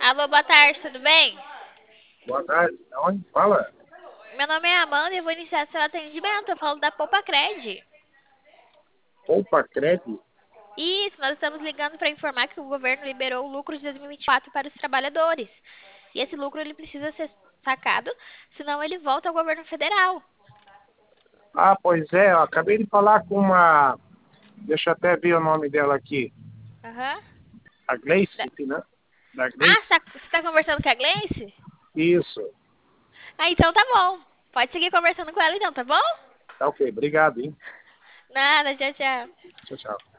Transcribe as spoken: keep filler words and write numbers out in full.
Alô, boa tarde, tudo bem? Boa tarde. Onde? Fala. Meu nome é Amanda e eu vou iniciar seu atendimento. Eu falo da Poupa Cred. Poupa Cred? Isso, nós estamos ligando para informar que o governo liberou o lucro de dois mil e vinte e quatro para os trabalhadores. E esse lucro ele precisa ser sacado, senão ele volta ao governo federal. Ah, pois é, eu acabei de falar com uma. Deixa eu até ver o nome dela aqui. Aham. A Da- Gleice, né? Da Ah, Gleice? você está conversando com a Gleice? Isso. Ah, então tá bom. Pode seguir conversando com ela então, tá bom? Tá ok, obrigado, hein? Nada, tchau, tchau. Tchau, tchau.